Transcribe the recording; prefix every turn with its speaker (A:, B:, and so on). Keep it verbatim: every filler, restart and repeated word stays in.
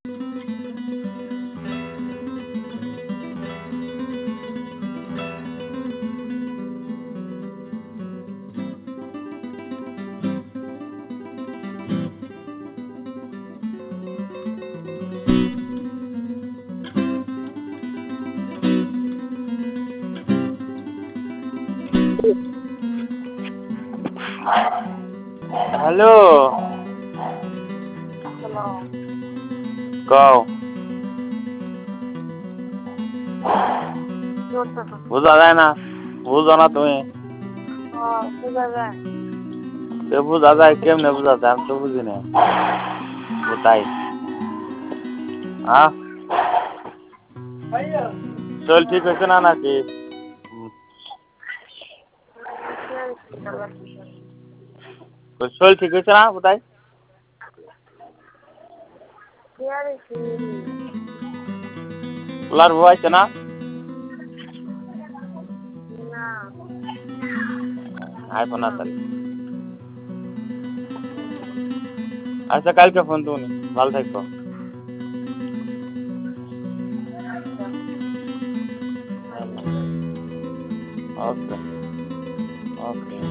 A: Hello. কও। বুঝা যায় না, বুঝো না তুমি। সে বুঝা যায় কেমনে বুঝা যায় আমি তো বুঝি না। তাই হ্যাঁ চল ঠিক হয়েছে না নাকি? শরীর ঠিক হয়েছে না কোথায়? তোলার ভয় আছে না? আইফোন আছে। আচ্ছা কালকে ফোন তুমি ভালো থাকো। ওকে ওকে।